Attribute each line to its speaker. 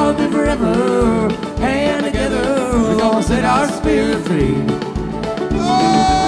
Speaker 1: love you forever. Hand together, we're gonna set our spirit free. Oh!